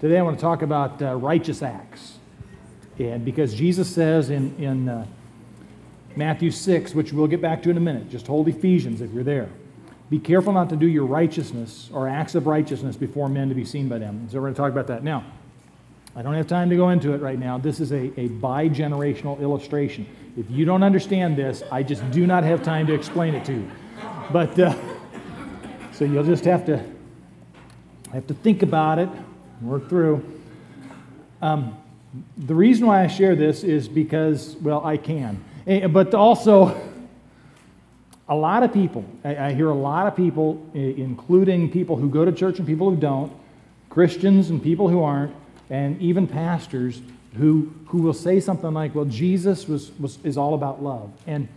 Today I want to talk about righteous acts. And because Jesus says in Matthew 6, which we'll get back to in a minute, just hold Ephesians if you're there. Be careful not to do your righteousness or acts of righteousness before men to be seen by them. So we're going to talk about that. Now, I don't have time to go into it right now. This is a bi-generational illustration. If you don't understand this, I just do not have time to explain it to you. But, so you'll just have to think about it, work through. The reason why I share this is because, well, I can. But also, a lot of people, I hear a lot of people, including people who go to church and people who don't, Christians and people who aren't, and even pastors who will say something like, well, Jesus is all about love. And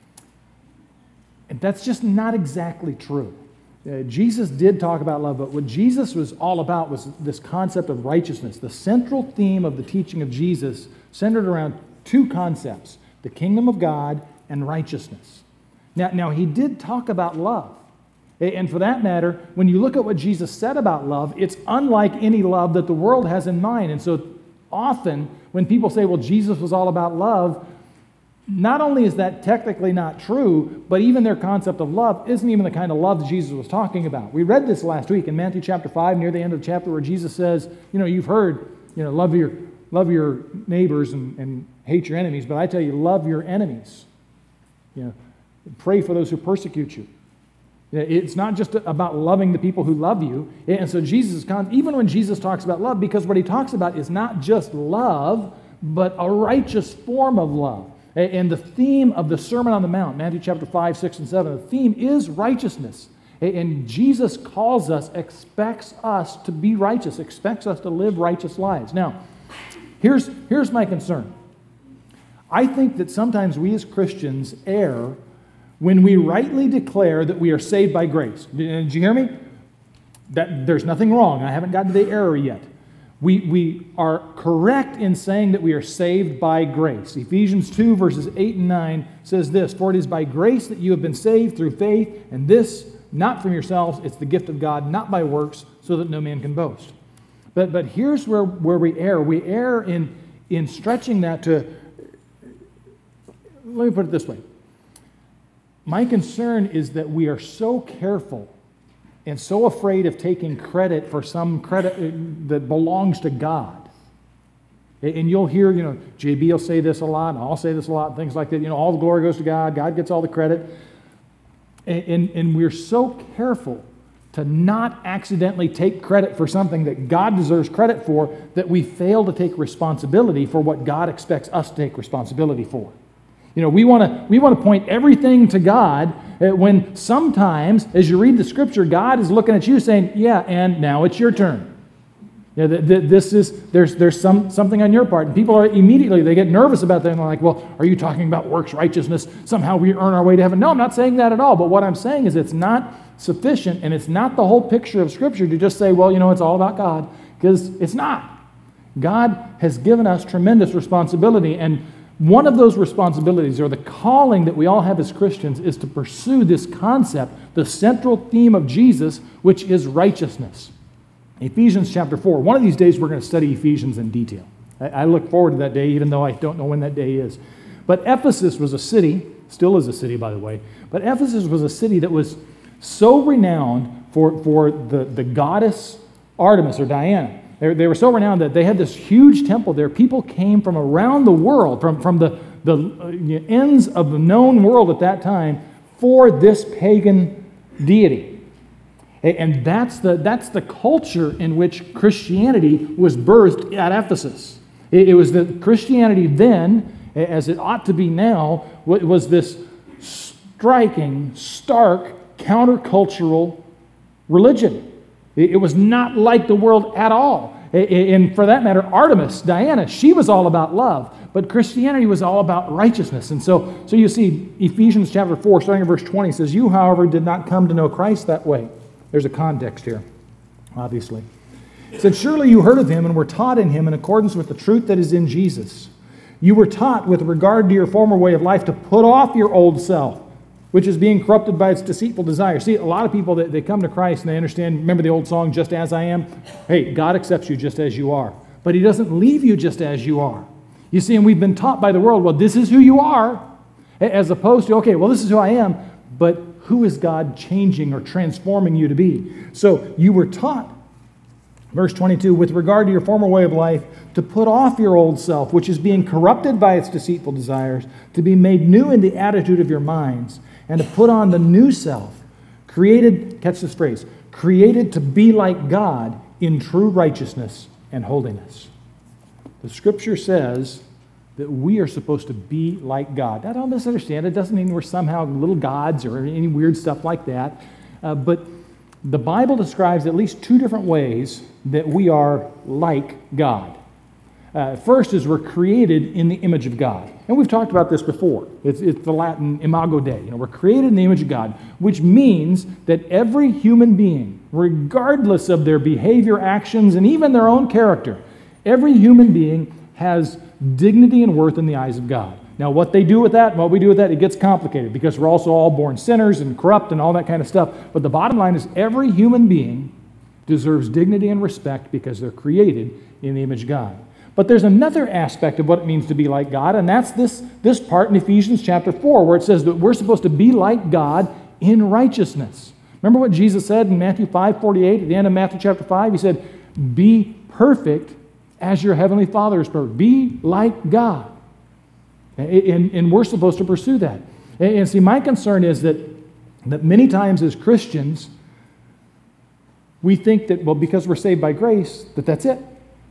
that's just not exactly true. Jesus did talk about love, but what Jesus was all about was this concept of righteousness. The central theme of the teaching of Jesus centered around two concepts, the kingdom of God and righteousness. Now he did talk about love. And for that matter, when you look at what Jesus said about love, it's unlike any love that the world has in mind. And so often when people say, well, Jesus was all about love, not only is that technically not true, but even their concept of love isn't even the kind of love that Jesus was talking about. We read this last week in Matthew chapter 5, near the end of the chapter, where Jesus says, you've heard, love your neighbors and hate your enemies, but I tell you, love your enemies. Pray for those who persecute you. It's not just about loving the people who love you. And so even when Jesus talks about love, because what he talks about is not just love, but a righteous form of love. And the theme of the Sermon on the Mount, Matthew chapter 5, 6, and 7, the theme is righteousness. And Jesus calls us, expects us to be righteous, expects us to live righteous lives. Now, here's my concern. I think that sometimes we as Christians err when we rightly declare that we are saved by grace. Did you hear me? That there's nothing wrong. I haven't gotten to the error yet. We are correct in saying that we are saved by grace. Ephesians 2, verses 8 and 9 says this, "For it is by grace that you have been saved through faith, and this not from yourselves, it's the gift of God, not by works, so that no man can boast." But here's where we err. We err in stretching that to, let me put it this way. My concern is that we are so careful and so afraid of taking credit for some credit that belongs to God. And you'll hear, JB will say this a lot, and I'll say this a lot, and things like that. All the glory goes to God. God gets all the credit. And we're so careful to not accidentally take credit for something that God deserves credit for that we fail to take responsibility for what God expects us to take responsibility for. We want to point everything to God when sometimes, as you read the Scripture, God is looking at you saying, "Yeah, and now it's your turn." There's something on your part, and people they get nervous about that, and they're like, "Well, are you talking about works righteousness? Somehow we earn our way to heaven?" No, I'm not saying that at all. But what I'm saying is it's not sufficient, and it's not the whole picture of Scripture to just say, "Well, it's all about God," because it's not. God has given us tremendous responsibility, and one of those responsibilities, or the calling that we all have as Christians, is to pursue this concept, the central theme of Jesus, which is righteousness. Ephesians chapter 4. One of these days we're going to study Ephesians in detail. I look forward to that day, even though I don't know when that day is. But Ephesus was a city, still is a city, by the way, but Ephesus was a city that was so renowned for the goddess Artemis or Diana. They were so renowned that they had this huge temple there. People came from around the world, from the ends of the known world at that time, for this pagan deity. And that's the culture in which Christianity was birthed at Ephesus. It was that Christianity then, as it ought to be now, was this striking, stark, countercultural religion. It was not like the world at all. And for that matter, Artemis, Diana, she was all about love. But Christianity was all about righteousness. And so you see, Ephesians chapter 4, starting in verse 20, says, "You, however, did not come to know Christ that way." There's a context here, obviously. It said, "Surely you heard of him and were taught in him in accordance with the truth that is in Jesus. You were taught with regard to your former way of life to put off your old self, which is being corrupted by its deceitful desire. See, a lot of people, they come to Christ and they understand, remember the old song, Just As I Am? Hey, God accepts you just as you are. But He doesn't leave you just as you are. You see, and we've been taught by the world, well, this is who you are, as opposed to, okay, well, this is who I am, but who is God changing or transforming you to be? So you were taught, verse 22, with regard to your former way of life, to put off your old self, which is being corrupted by its deceitful desires, to be made new in the attitude of your minds, and to put on the new self, created, catch this phrase, created to be like God in true righteousness and holiness. The Scripture says that we are supposed to be like God. Now, don't misunderstand. It doesn't mean we're somehow little gods or any weird stuff like that. But the Bible describes at least two different ways that we are like God. First is we're created in the image of God. And we've talked about this before. It's the Latin imago Dei. We're created in the image of God, which means that every human being, regardless of their behavior, actions, and even their own character, every human being has dignity and worth in the eyes of God. Now, what they do with that, what we do with that, it gets complicated because we're also all born sinners and corrupt and all that kind of stuff. But the bottom line is every human being deserves dignity and respect because they're created in the image of God. But there's another aspect of what it means to be like God, and that's this part in Ephesians chapter 4, where it says that we're supposed to be like God in righteousness. Remember what Jesus said in Matthew 5:48, at the end of Matthew chapter 5? He said, be perfect as your heavenly Father is perfect. Be like God. And we're supposed to pursue that. And see, my concern is that many times as Christians, we think that, well, because we're saved by grace, that's it.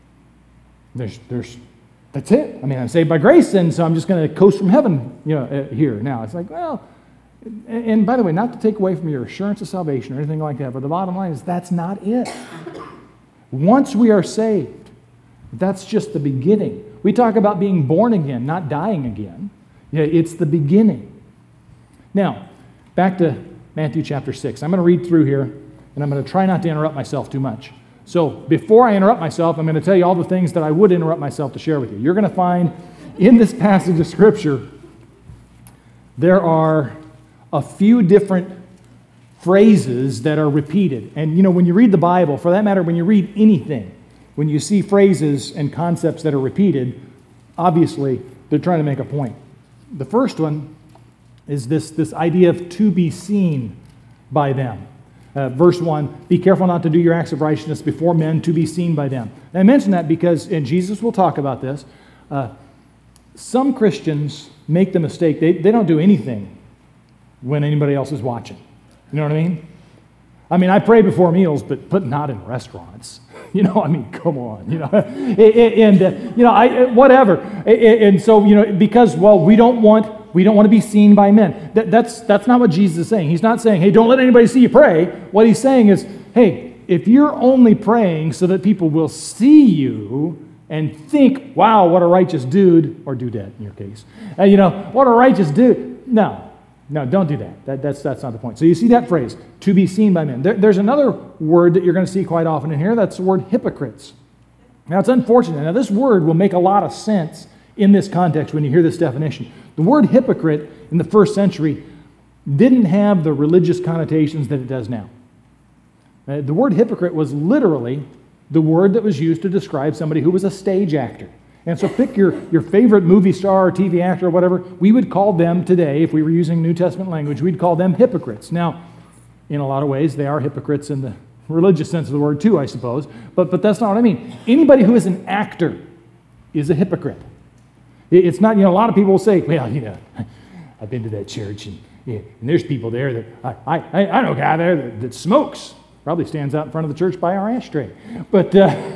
That's it. I mean, I'm saved by grace, and so I'm just going to coast from heaven, here. Now, it's like, well, and by the way, not to take away from your assurance of salvation or anything like that, but the bottom line is that's not it. Once we are saved, that's just the beginning. We talk about being born again, not dying again. Yeah, it's the beginning. Now, back to Matthew chapter 6. I'm going to read through here, and I'm going to try not to interrupt myself too much. So before I interrupt myself, I'm going to tell you all the things that I would interrupt myself to share with you. You're going to find in this passage of Scripture, there are a few different phrases that are repeated. And, when you read the Bible, for that matter, when you read anything, when you see phrases and concepts that are repeated, obviously they're trying to make a point. The first one is this idea of to be seen by them. Verse 1, be careful not to do your acts of righteousness before men to be seen by them. And I mention that because, and Jesus will talk about this, some Christians make the mistake, they don't do anything when anybody else is watching. You know what I mean? I mean, I pray before meals, but not in restaurants. Come on, whatever. And so, because, well, we don't want to be seen by men. That's not what Jesus is saying. He's not saying, hey, don't let anybody see you pray. What he's saying is, hey, if you're only praying so that people will see you and think, wow, what a righteous dude, or dudette in your case, what a righteous dude. No, don't do that. That's not the point. So you see that phrase, to be seen by men. There's another word that you're going to see quite often in here. That's the word hypocrites. Now, it's unfortunate. Now, this word will make a lot of sense in this context when you hear this definition. The word hypocrite in the first century didn't have the religious connotations that it does now. The word hypocrite was literally the word that was used to describe somebody who was a stage actor. And so pick your favorite movie star or TV actor or whatever. We would call them today, if we were using New Testament language, we'd call them hypocrites. Now, in a lot of ways, they are hypocrites in the religious sense of the word too, I suppose. But that's not what I mean. Anybody who is an actor is a hypocrite. It's not, a lot of people will say, well, I've been to that church and there's people there that, I know a guy there that smokes. Probably stands out in front of the church by our ashtray. But,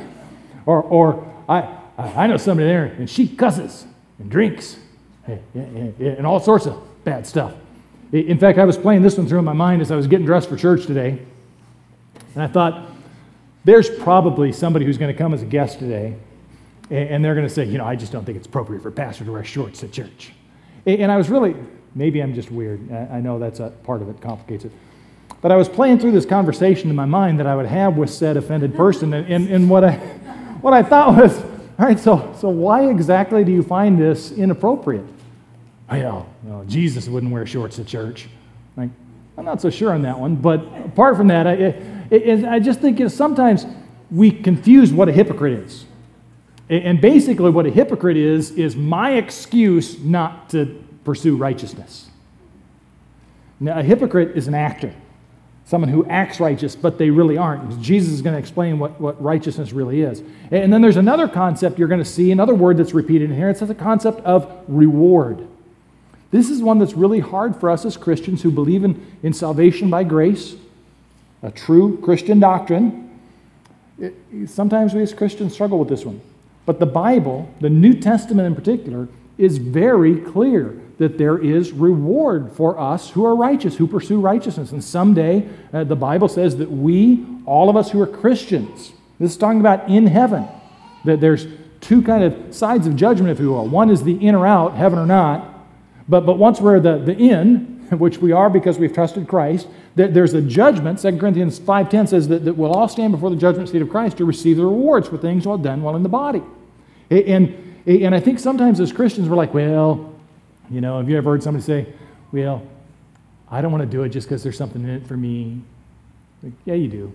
I know somebody there, and she cusses and drinks and all sorts of bad stuff. In fact, I was playing this one through in my mind as I was getting dressed for church today, and I thought, there's probably somebody who's going to come as a guest today, and they're going to say, I just don't think it's appropriate for a pastor to wear shorts at church. And I was really, maybe I'm just weird. I know that's a part of it, complicates it. But I was playing through this conversation in my mind that I would have with said offended person, and what I thought was, all right, so why exactly do you find this inappropriate? Well, Jesus wouldn't wear shorts at church. Like, I'm not so sure on that one, but apart from that, I just think sometimes we confuse what a hypocrite is. And basically what a hypocrite is my excuse not to pursue righteousness. Now, a hypocrite is an actor, someone who acts righteous, but they really aren't. Jesus is going to explain what righteousness really is. And then there's another concept you're going to see, another word that's repeated in here. It's the concept of reward. This is one that's really hard for us as Christians who believe in salvation by grace, a true Christian doctrine. Sometimes we as Christians struggle with this one. But the Bible, the New Testament in particular, is very clear that there is reward for us who are righteous, who pursue righteousness. And someday, the Bible says that we, all of us who are Christians, this is talking about in heaven, that there's two kind of sides of judgment, if you will. One is the in or out, heaven or not. But once we're the in, which we are because we've trusted Christ, that there's a judgment. 2 Corinthians 5:10 says that we'll all stand before the judgment seat of Christ to receive the rewards for things well done while in the body. And I think sometimes as Christians we're like, well, have you ever heard somebody say, well, I don't want to do it just because there's something in it for me? Like, yeah, you do.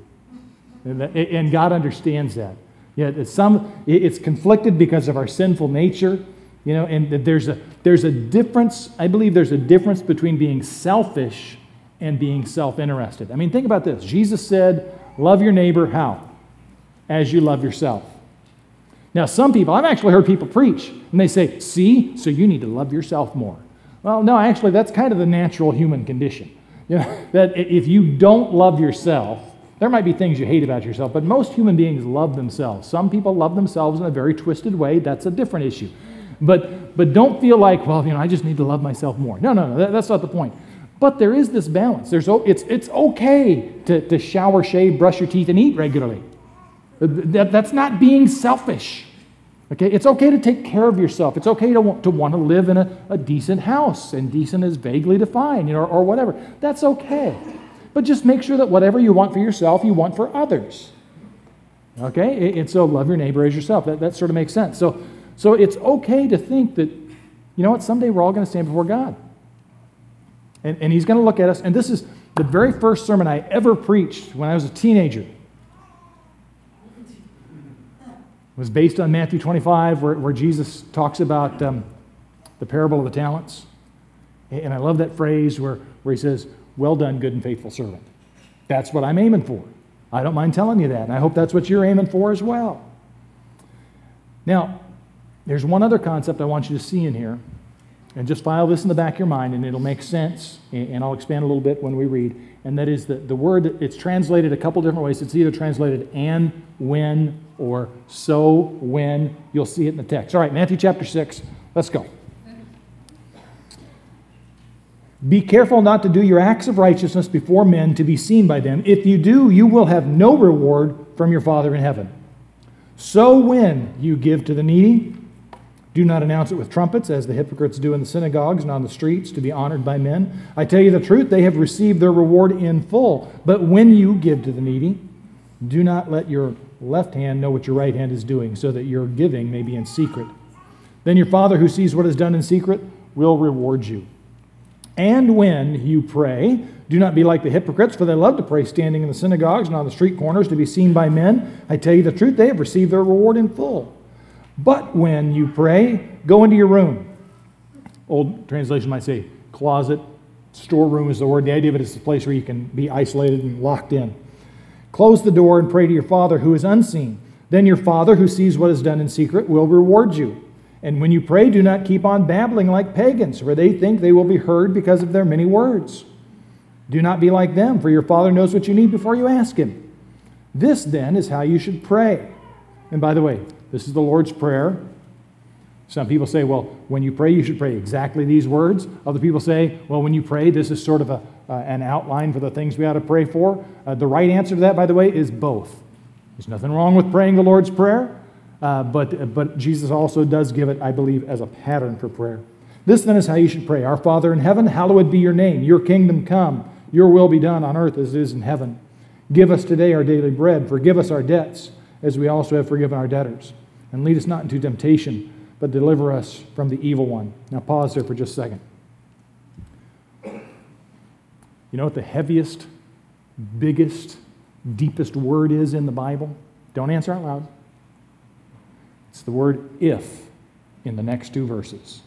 And God understands that. Yeah, it's conflicted because of our sinful nature, and there's a difference. I believe there's a difference between being selfish and being self-interested. I mean, think about this. Jesus said, love your neighbor how? As you love yourself. Now, some people, I've actually heard people preach, and they say, see, so you need to love yourself more. Well, no, actually, that's kind of the natural human condition. That if you don't love yourself, there might be things you hate about yourself, but most human beings love themselves. Some people love themselves in a very twisted way. That's a different issue. But don't feel like, well, I just need to love myself more. No, that's not the point. But there is this balance. It's okay to shower, shave, brush your teeth, and eat regularly. That's not being selfish. Okay, it's okay to take care of yourself. It's okay to want to live in a decent house, and decent is vaguely defined, or whatever. That's okay. But just make sure that whatever you want for yourself, you want for others. Okay, and so love your neighbor as yourself. That sort of makes sense. So it's okay to think that, someday we're all going to stand before God. And He's going to look at us. And this is the very first sermon I ever preached when I was a teenager. It was based on Matthew 25, where Jesus talks about the parable of the talents. And I love that phrase where He says, well done, good and faithful servant. That's what I'm aiming for. I don't mind telling you that, and I hope that's what you're aiming for as well. Now, there's one other concept I want you to see in here, and just file this in the back of your mind, and it'll make sense, and I'll expand a little bit when we read, and that is the word, it's translated a couple different ways. It's either translated and, when, or so, when. You'll see it in the text. All right, Matthew chapter 6. Let's go. Be careful not to do your acts of righteousness before men to be seen by them. If you do, you will have no reward from your Father in heaven. So when you give to the needy, do not announce it with trumpets, as the hypocrites do in the synagogues and on the streets, to be honored by men. I tell you the truth, they have received their reward in full. But when you give to the needy, do not let your left hand know what your right hand is doing, so that your giving may be in secret. Then your Father who sees what is done in secret will reward you. And when you pray, do not be like the hypocrites, for they love to pray standing in the synagogues and on the street corners to be seen by men. I tell you the truth, they have received their reward in full. But when you pray, go into your room. Old translation might say closet. Storeroom is the word. The idea of it is a place where you can be isolated and locked in. Close the door and pray to your Father who is unseen. Then your Father who sees what is done in secret will reward you. And when you pray, do not keep on babbling like pagans, for they think they will be heard because of their many words. Do not be like them, for your Father knows what you need before you ask Him. This, then, is how you should pray. And by the way, this is the Lord's Prayer. Some people say, well, when you pray, you should pray exactly these words. Other people say, well, when you pray, this is sort of an outline for the things we ought to pray for. The right answer to that, by the way, is both. There's nothing wrong with praying the Lord's Prayer. But Jesus also does give it, I believe, as a pattern for prayer. This then is how you should pray. Our Father in heaven, hallowed be your name. Your kingdom come. Your will be done on earth as it is in heaven. Give us today our daily bread. Forgive us our debts, as we also have forgiven our debtors. And lead us not into temptation, but deliver us from the evil one. Now pause there for just a second. You know what the heaviest, biggest, deepest word is in the Bible? Don't answer out loud. It's the word if in the next two verses.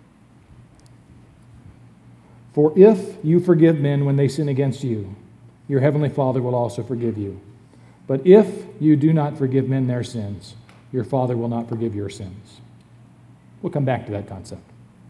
For if you forgive men when they sin against you, your heavenly Father will also forgive you. But if you do not forgive men their sins, your Father will not forgive your sins. We'll come back to that concept.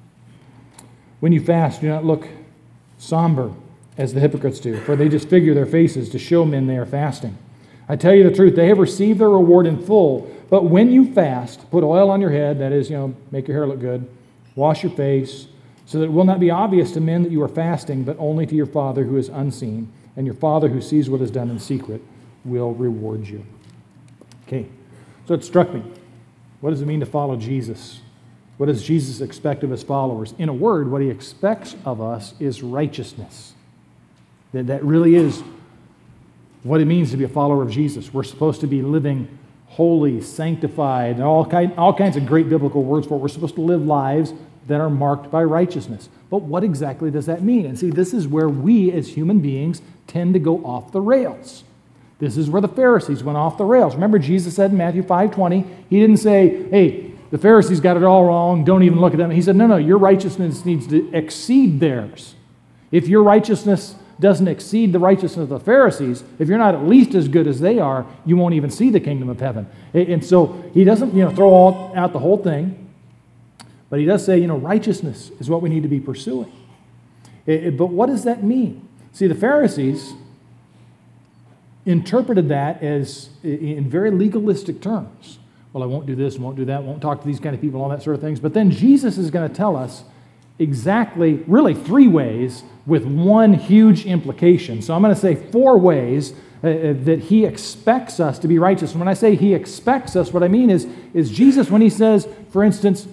When you fast, do not look somber as the hypocrites do, for they disfigure their faces to show men they are fasting. I tell you the truth, they have received their reward in full. But when you fast, put oil on your head, that is, make your hair look good, wash your face, so that it will not be obvious to men that you are fasting, but only to your Father who is unseen. And your Father who sees what is done in secret will reward you. Okay, so it struck me. What does it mean to follow Jesus? What does Jesus expect of his followers? In a word, what he expects of us is righteousness. That really is what it means to be a follower of Jesus. We're supposed to be living holy, sanctified, and all kinds of great biblical words for it. We're supposed to live lives that are marked by righteousness. But what exactly does that mean? And see, this is where we as human beings tend to go off the rails. This is where the Pharisees went off the rails. Remember, Jesus said in Matthew 5:20, he didn't say, hey, the Pharisees got it all wrong, don't even look at them. He said, no, your righteousness needs to exceed theirs. If your righteousness doesn't exceed the righteousness of the Pharisees, if you're not at least as good as they are, you won't even see the kingdom of heaven. And so he doesn't throw out the whole thing, but he does say, righteousness is what we need to be pursuing. But what does that mean? See, the Pharisees interpreted that as in very legalistic terms. Well, I won't do this, won't do that, won't talk to these kind of people, all that sort of things. But then Jesus is going to tell us exactly, really three ways with one huge implication. So I'm going to say four ways that he expects us to be righteous. And when I say he expects us, what I mean is Jesus, when he says, for instance,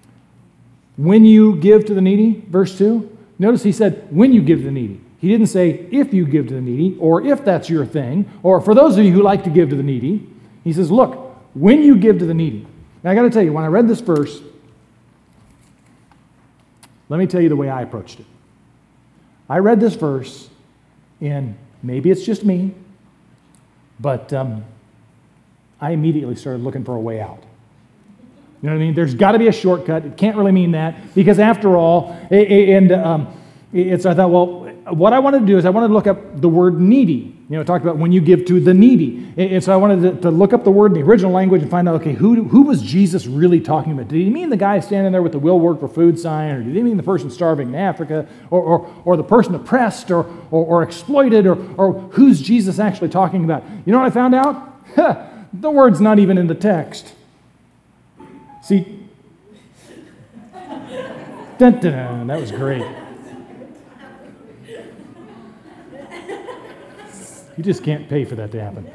when you give to the needy, verse 2, notice he said, when you give to the needy. He didn't say, if you give to the needy, or if that's your thing, or for those of you who like to give to the needy. He says, look, when you give to the needy. Now, I got to tell you, when I read this verse, let me tell you the way I approached it. I read this verse, and maybe it's just me, but I immediately started looking for a way out. You know what I mean? There's got to be a shortcut. It can't really mean that, because after all, I thought, well, what I wanted to do is I wanted to look up the word needy. It talked about when you give to the needy. And so I wanted to look up the word in the original language and find out, okay, who was Jesus really talking about? Did he mean the guy standing there with the will work for food sign, or did he mean the person starving in Africa, or the person oppressed or exploited, or who's Jesus actually talking about? You know what I found out? The word's not even in the text. See, dun, dun, dun, that was great. You just can't pay for that to happen.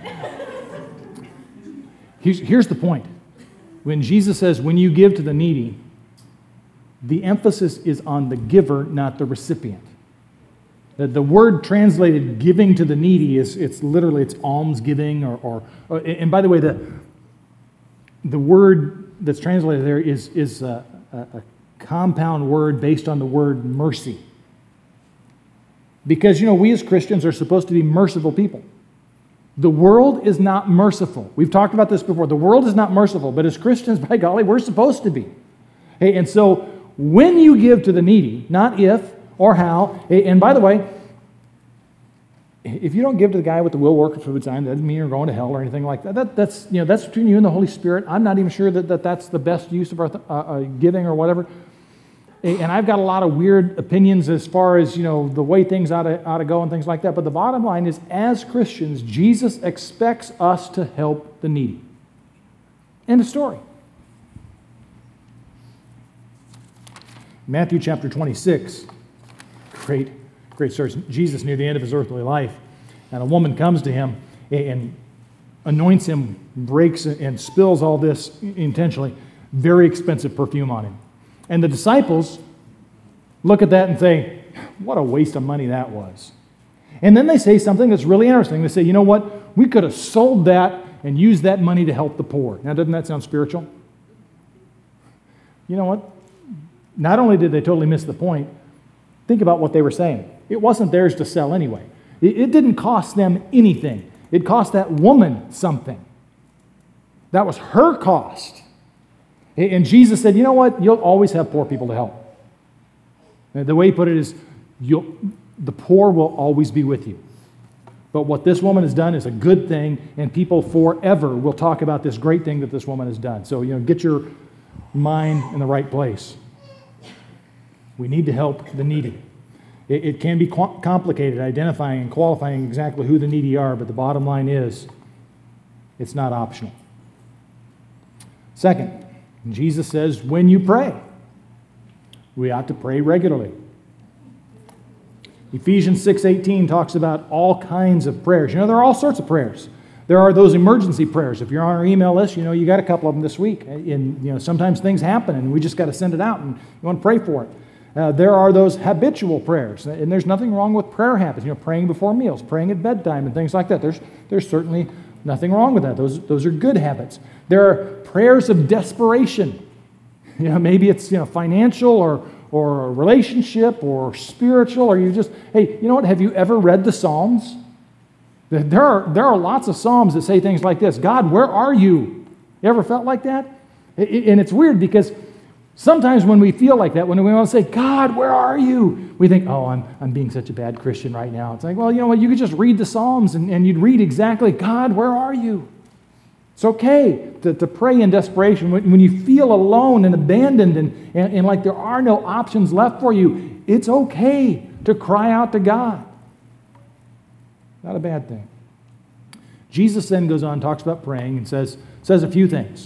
Here's the point. When Jesus says, when you give to the needy, the emphasis is on the giver, not the recipient. The word translated giving to the needy it's literally almsgiving, and by the way, the word that's translated there is a compound word based on the word mercy. Because, we as Christians are supposed to be merciful people. The world is not merciful. We've talked about this before. The world is not merciful, but as Christians, by golly, we're supposed to be. Hey, and so when you give to the needy, not if or how, and by the way, if you don't give to the guy with the will work for food sign, that doesn't mean you're going to hell or anything like that. That's between you and the Holy Spirit. I'm not even sure that's the best use of our giving or whatever. And I've got a lot of weird opinions as far as, the way things ought to go and things like that. But the bottom line is, as Christians, Jesus expects us to help the needy. End of story. Matthew chapter 26, great story. Jesus near the end of his earthly life, and a woman comes to him and anoints him, breaks and spills all this intentionally, very expensive perfume on him. And the disciples look at that and say, what a waste of money that was. And then they say something that's really interesting. They say, you know what? We could have sold that and used that money to help the poor. Now, doesn't that sound spiritual? You know what? Not only did they totally miss the point, think about what they were saying. it wasn't theirs to sell anyway. It didn't cost them anything. It cost that woman something. That was her cost. And Jesus said, you know what? You'll always have poor people to help. And the way he put it is, the poor will always be with you. But what this woman has done is a good thing, and people forever will talk about this great thing that this woman has done. So, get your mind in the right place. We need to help the needy. It can be complicated identifying and qualifying exactly who the needy are, but the bottom line is, it's not optional. Second, Jesus says, when you pray, we ought to pray regularly. Ephesians 6:18 talks about all kinds of prayers. There are all sorts of prayers. There are those emergency prayers. If you're on our email list, you got a couple of them this week. And sometimes things happen, and we just got to send it out, and you want to pray for it. There are those habitual prayers, and there's nothing wrong with prayer habits. Praying before meals, praying at bedtime, and things like that. There's certainly nothing wrong with that. Those are good habits. There are prayers of desperation. Maybe it's financial or a relationship or spiritual, or you just, hey, you know what? Have you ever read the Psalms? There are lots of Psalms that say things like this: God, where are you? You ever felt like that? And it's weird because sometimes when we feel like that, when we want to say, God, where are you? We think, oh, I'm being such a bad Christian right now. It's like, well, you know what? You could just read the Psalms and you'd read exactly, God, where are you? It's okay to pray in desperation. When you feel alone and abandoned and like there are no options left for you, it's okay to cry out to God. Not a bad thing. Jesus then goes on, talks about praying, and says a few things.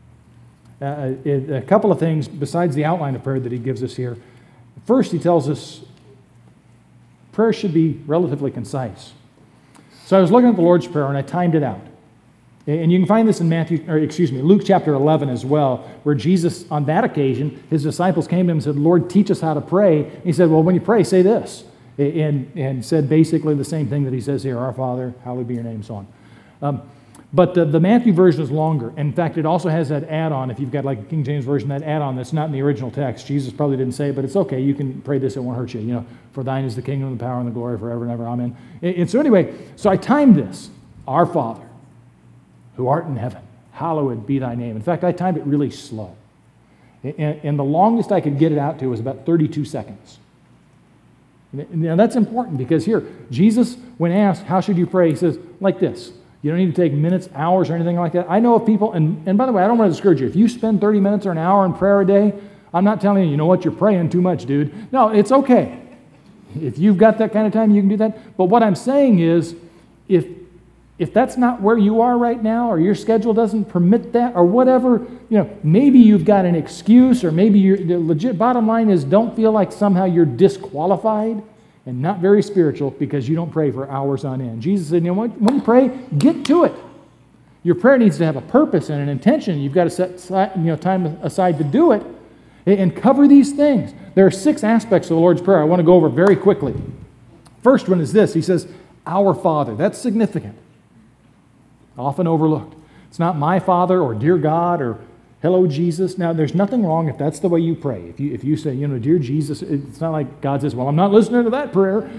A couple of things besides the outline of prayer that he gives us here. First, he tells us prayer should be relatively concise. So I was looking at the Lord's Prayer and I timed it out. And you can find this in Luke chapter 11 as well, where Jesus, on that occasion, his disciples came to him and said, Lord, teach us how to pray. And he said, well, when you pray, say this. And said basically the same thing that he says here, Our Father, hallowed be your name, so on. But the Matthew version is longer. In fact, it also has that add-on. If you've got like a King James version, that add-on that's not in the original text. Jesus probably didn't say it, but it's okay. You can pray this, it won't hurt you. For thine is the kingdom, the power, and the glory forever and ever. Amen. And so anyway, so I timed this. Our Father, who art in heaven, hallowed be thy name. In fact, I timed it really slow. And the longest I could get it out to was about 32 seconds. Now that's important because here, Jesus, when asked, how should you pray? He says, like this. You don't need to take minutes, hours, or anything like that. I know of people, and by the way, I don't want to discourage you. If you spend 30 minutes or an hour in prayer a day, I'm not telling you, you know what, you're praying too much, dude. No, it's okay. If you've got that kind of time, you can do that. But what I'm saying is, if that's not where you are right now, or your schedule doesn't permit that, or whatever, maybe you've got an excuse, or maybe the legit bottom line is don't feel like somehow you're disqualified and not very spiritual because you don't pray for hours on end. Jesus said, when you pray, get to it. Your prayer needs to have a purpose and an intention. You've got to set time aside to do it and cover these things. There are 6 aspects of the Lord's Prayer I want to go over very quickly. First one is this. He says, Our Father. That's significant. Often overlooked. It's not my Father or dear God or hello Jesus. Now, there's nothing wrong if that's the way you pray. If you say, dear Jesus, it's not like God says, well, I'm not listening to that prayer.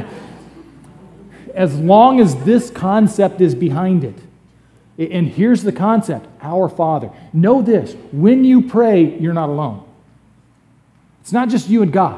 As long as this concept is behind it. And here's the concept, our Father. Know this, when you pray, you're not alone. It's not just you and God.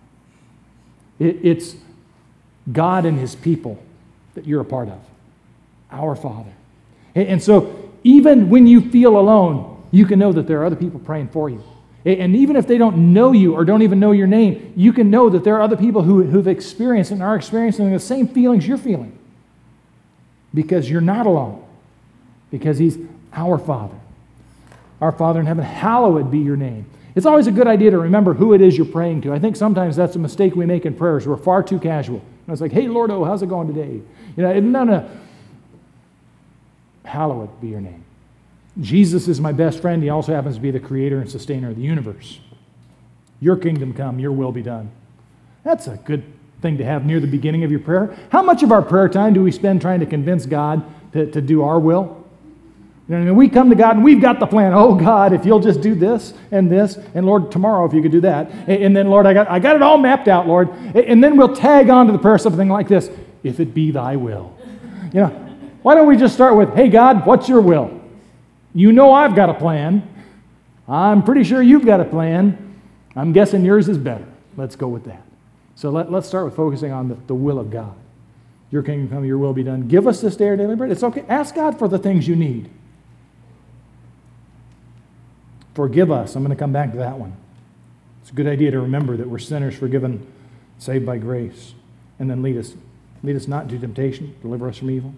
It's God and his people that you're a part of. Our Father. And so even when you feel alone, you can know that there are other people praying for you. And even if they don't know you or don't even know your name, you can know that there are other people who've experienced and are experiencing the same feelings you're feeling. Because you're not alone. Because he's our Father. Our Father in heaven, hallowed be your name. It's always a good idea to remember who it is you're praying to. I think sometimes that's a mistake we make in prayers. We're far too casual. It's like, hey, Lord, how's it going today? No. Hallowed be your name. Jesus is my best friend. He also happens to be the creator and sustainer of the universe. Your kingdom come, your will be done. That's a good thing to have near the beginning of your prayer. How much of our prayer time do we spend trying to convince God to do our will? You know what I mean? We come to God and we've got the plan. Oh, God, if you'll just do this, and Lord, tomorrow if you could do that. And then, Lord, I got it all mapped out, Lord. And then we'll tag on to the prayer something like this, if it be thy will. You know, why don't we just start with, hey, God, what's your will? You know I've got a plan. I'm pretty sure you've got a plan. I'm guessing yours is better. Let's go with that. So let's start with focusing on the will of God. Your kingdom come, your will be done. Give us this day our daily bread. It's okay. Ask God for the things you need. Forgive us. I'm going to come back to that one. It's a good idea to remember that we're sinners forgiven, saved by grace. And then lead us not into temptation, deliver us from evil.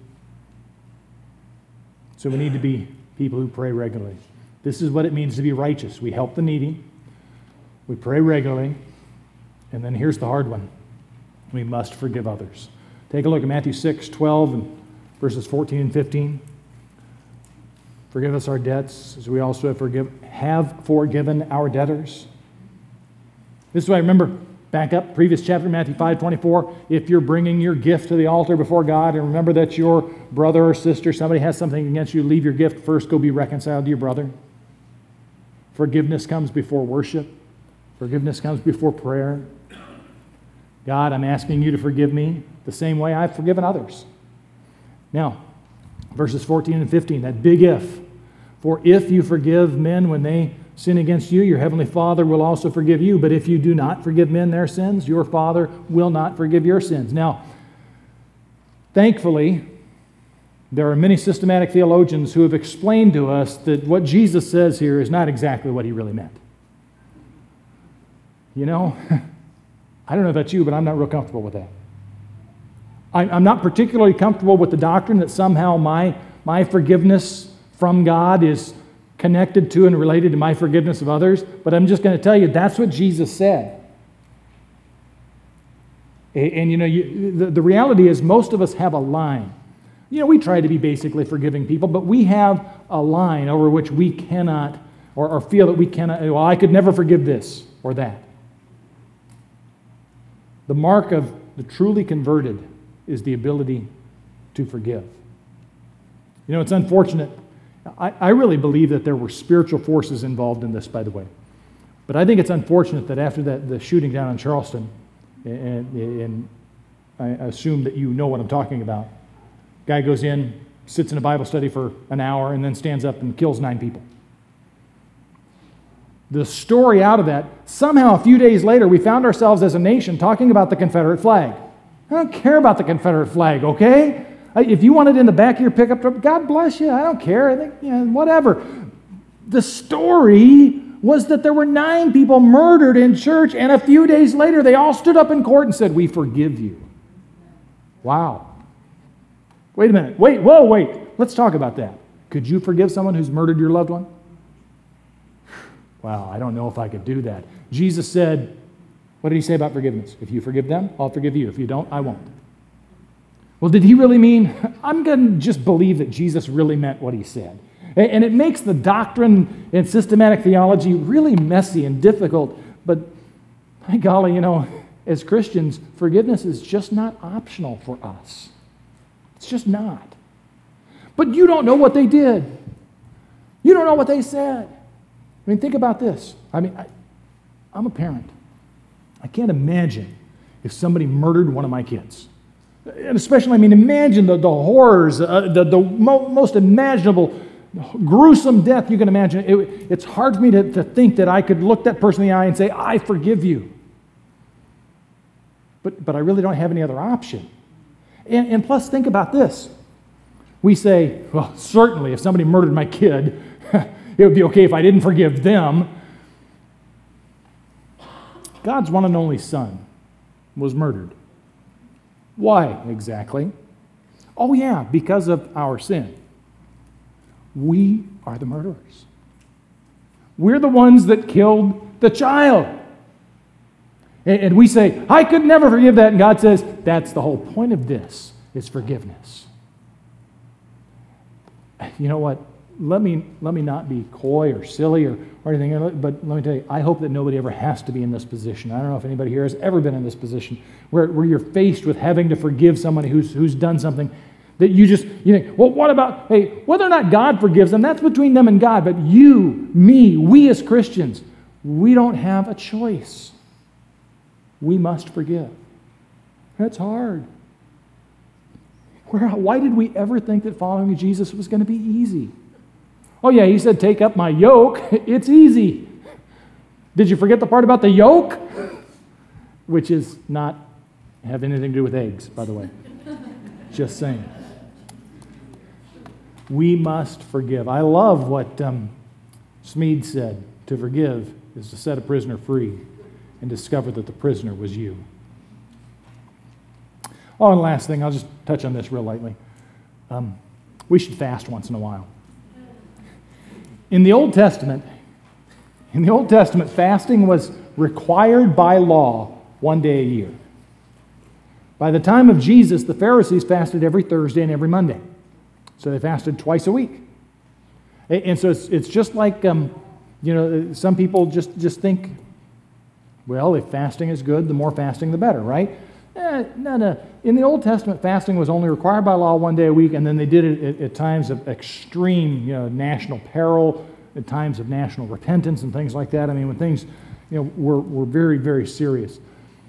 So we need to be people who pray regularly. This is what it means to be righteous. We help the needy. We pray regularly. And then here's the hard one. We must forgive others. Take a look at Matthew 6:12 and verses 14 and 15. Forgive us our debts as we also have forgiven our debtors. This is what I remember. Back up, previous chapter, Matthew 5:24. If you're bringing your gift to the altar before God, and remember that your brother or sister, somebody has something against you, leave your gift first, go be reconciled to your brother. Forgiveness comes before worship. Forgiveness comes before prayer. God, I'm asking you to forgive me the same way I've forgiven others. Now, verses 14 and 15, that big if. For if you forgive men when they sin against you, your heavenly Father will also forgive you. But if you do not forgive men their sins, your Father will not forgive your sins. Now, thankfully, there are many systematic theologians who have explained to us that what Jesus says here is not exactly what he really meant. You know, I don't know about you, but I'm not real comfortable with that. I'm not particularly comfortable with the doctrine that somehow my forgiveness from God is connected to and related to my forgiveness of others, but I'm just going to tell you that's what Jesus said. And you know, the reality is most of us have a line. You know, we try to be basically forgiving people, but we have a line over which we cannot, or feel that we cannot, well, I could never forgive this or that. The mark of the truly converted is the ability to forgive. You know, it's unfortunate. I really believe that there were spiritual forces involved in this, by the way. But I think it's unfortunate that after the shooting down in Charleston, and I assume that you know what I'm talking about, guy goes in, sits in a Bible study for an hour, and then stands up and kills 9 people. The story out of that, somehow a few days later, we found ourselves as a nation talking about the Confederate flag. I don't care about the Confederate flag, okay? If you want it in the back of your pickup truck, God bless you. I don't care. I think, whatever. The story was that there were 9 people murdered in church, and a few days later, they all stood up in court and said, "We forgive you." Wow. Wait a minute. Wait. Let's talk about that. Could you forgive someone who's murdered your loved one? Wow, I don't know if I could do that. Jesus said, what did he say about forgiveness? If you forgive them, I'll forgive you. If you don't, I won't. Well, did he really mean? I'm going to just believe that Jesus really meant what he said. And it makes the doctrine and systematic theology really messy and difficult. But, my golly, you know, as Christians, forgiveness is just not optional for us. It's just not. But you don't know what they did. You don't know what they said. I mean, think about this. I mean, I'm a parent. I can't imagine if somebody murdered one of my kids. And especially, I mean, imagine the horrors, the most imaginable, gruesome death you can imagine. It's hard for me to think that I could look that person in the eye and say, "I forgive you." But I really don't have any other option. And plus, think about this. We say, well, certainly if somebody murdered my kid, it would be okay if I didn't forgive them. God's one and only Son was murdered. Why exactly? Oh yeah, because of our sin. We are the murderers. We're the ones that killed the child. And we say, "I could never forgive that." And God says, that's the whole point of this, is forgiveness. You know what? Let me not be coy or silly or anything, but let me tell you, I hope that nobody ever has to be in this position. I don't know if anybody here has ever been in this position where you're faced with having to forgive somebody who's done something That you think, well, what about, hey, whether or not God forgives them, that's between them and God. But you, me, we as Christians, we don't have a choice. We must forgive. That's hard. Why did we ever think that following Jesus was going to be easy? Oh yeah, he said, take up my yoke. It's easy. Did you forget the part about the yolk? Which is not have anything to do with eggs, by the way. Just saying. We must forgive. I love what Smead said. To forgive is to set a prisoner free and discover that the prisoner was you. Oh, and last thing, I'll just touch on this real lightly. We should fast once in a while. In the Old Testament, fasting was required by law 1 day a year. By the time of Jesus, the Pharisees fasted every Thursday and every Monday. So they fasted twice a week. And so it's just like, some people just think, well, if fasting is good, the more fasting, the better, right? No. In the Old Testament, fasting was only required by law 1 day a week, and then they did it at times of extreme, national peril, at times of national repentance and things like that. I mean, when things, were very, very serious.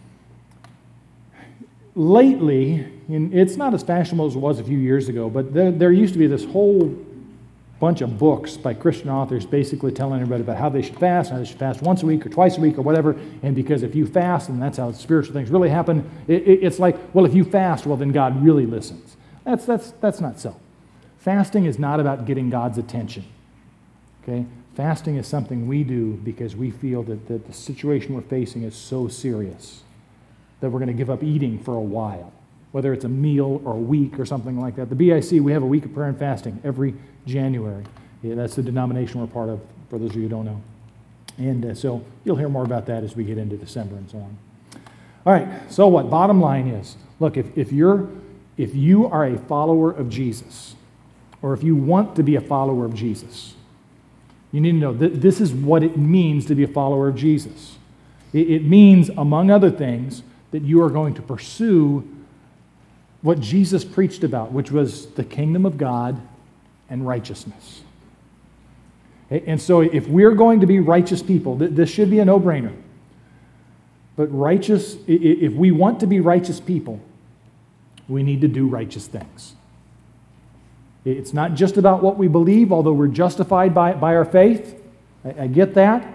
Lately, it's not as fashionable as it was a few years ago, but there used to be this whole bunch of books by Christian authors basically telling everybody about how they should fast, how they should fast once a week or twice a week or whatever, and because if you fast, and that's how spiritual things really happen, it's like, well, if you fast, well, then God really listens. That's not so. Fasting is not about getting God's attention, okay? Fasting is something we do because we feel that the situation we're facing is so serious that we're going to give up eating for a while, whether it's a meal or a week or something like that. The BIC, we have a week of prayer and fasting every January. Yeah, that's the denomination we're part of, for those of you who don't know. And so you'll hear more about that as we get into December and so on. All right, so what? Bottom line is, look, if you are a follower of Jesus, or if you want to be a follower of Jesus, you need to know that this is what it means to be a follower of Jesus. It means, among other things, that you are going to pursue what Jesus preached about, which was the kingdom of God and righteousness. And so if we're going to be righteous people, this should be a no-brainer. But if we want to be righteous people, we need to do righteous things. It's not just about what we believe, although we're justified by our faith. I get that.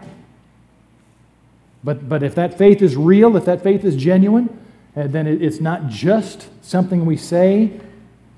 But if that faith is real, if that faith is genuine, then it's not just something we say,